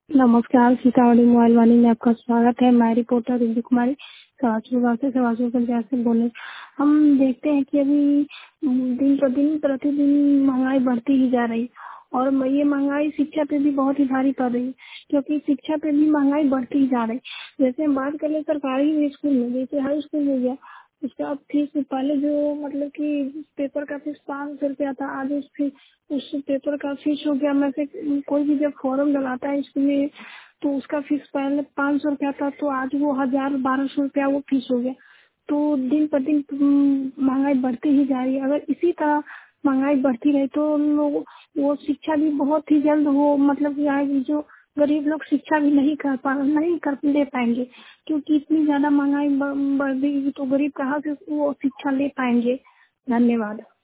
नमस्कार, सीतामढ़ी मोबाइल वाणी में आपका स्वागत है। मैं रिपोर्टर रिंकू कुमारी सवासुर पंचायत से बोले। हम देखते हैं कि अभी दिन प्रतिदिन महंगाई बढ़ती ही जा रही और ये महंगाई शिक्षा पे भी बहुत ही भारी पड़ रही है, क्योंकि शिक्षा पे भी महंगाई बढ़ती ही जा रही। जैसे हम बात कर ले सरकारी स्कूल में, जैसे हाई स्कूल हो गया, उसका फीस पहले जो मतलब कि पेपर का फीस 500 रुपया था, आज उस पेपर का फीस हो गया। मैं से कोई भी जब फॉर्म डलाता है इसमें तो उसका फीस पहले 500 रुपया था, तो आज वो 1000-1200 रुपया वो फीस हो गया। तो दिन पर दिन महंगाई बढ़ती ही जा रही है। अगर इसी तरह महंगाई बढ़ती रही तो लोग वो शिक्षा भी बहुत ही जल्द वो मतलब कि आएगी, जो गरीब लोग शिक्षा भी नहीं कर ले पाएंगे, क्योंकि इतनी ज्यादा महंगाई बढ़ गई तो गरीब कहाँ से वो शिक्षा ले पाएंगे। धन्यवाद।